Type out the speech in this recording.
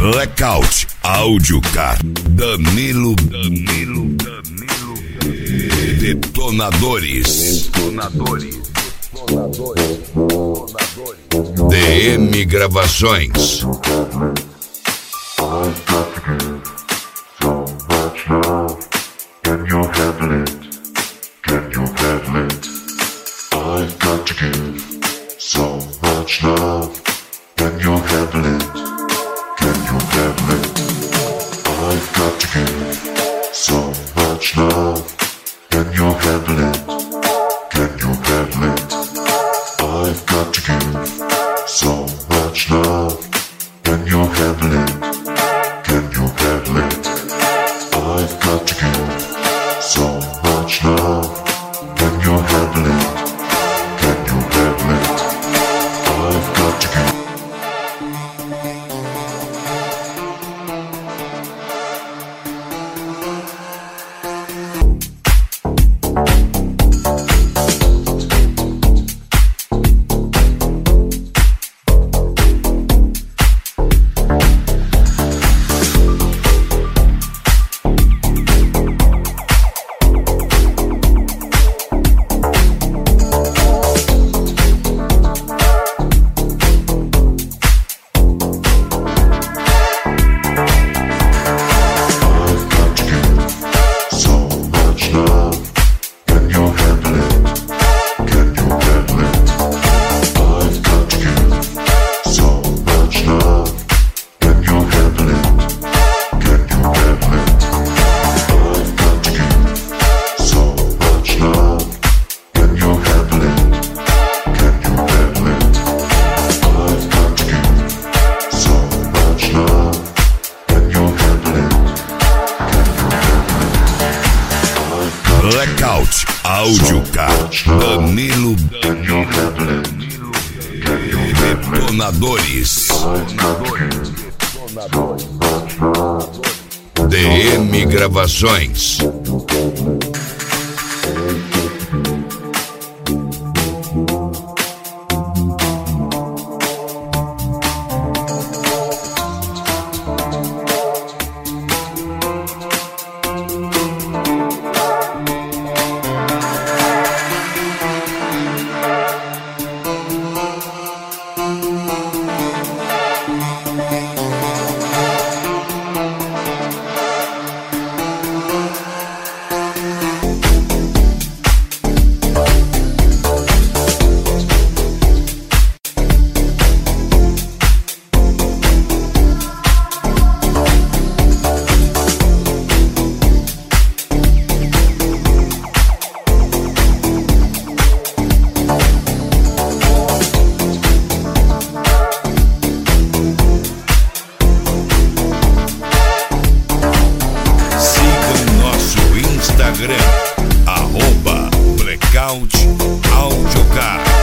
Blackout Audiocar. Danilo. Detonadores. DM Gravações. I've got to give so much love. Can you handle it? Can you handle it? I've got to give so much love. Can you handle it? Can you handle it? I've got to give so much love. Can you handle it? Can you handle it? I've got to give so much love. Can you handle it? Can you handle it? I've got to give so much love. Can you handle it? Can you handle it? I've got to give. Blackout Audiocar. Danilo. Detonadores. DM Gravações. Instagram, @Blackout Audiocar.